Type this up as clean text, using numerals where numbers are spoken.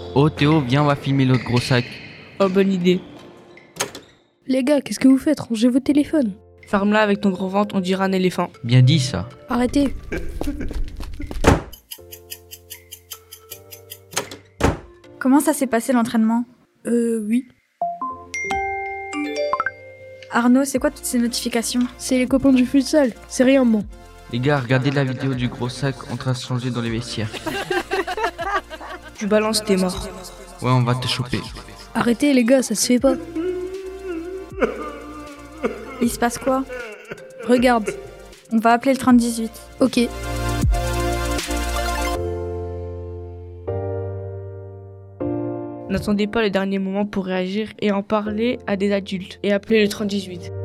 Oh Théo, viens, on va filmer l'autre gros sac. Oh, bonne idée. Les gars, qu'est-ce que vous faites? Rangez vos téléphones. Ferme-la avec ton gros ventre, on dirait un éléphant. Bien dit ça. Arrêtez. Comment ça s'est passé l'entraînement? Oui. Arnaud, c'est quoi toutes ces notifications? C'est les copains du futsal. C'est rien, moi. Les gars, regardez la vidéo du gros sac en train de se changer dans les vestiaires. Tu balances, t'es mort. Ouais, on va te choper. Arrêtez, les gars, ça se fait pas. Il se passe quoi? Regarde. On va appeler le 3018. Ok. N'attendez pas les derniers moments pour réagir et en parler à des adultes et appelez le 3018.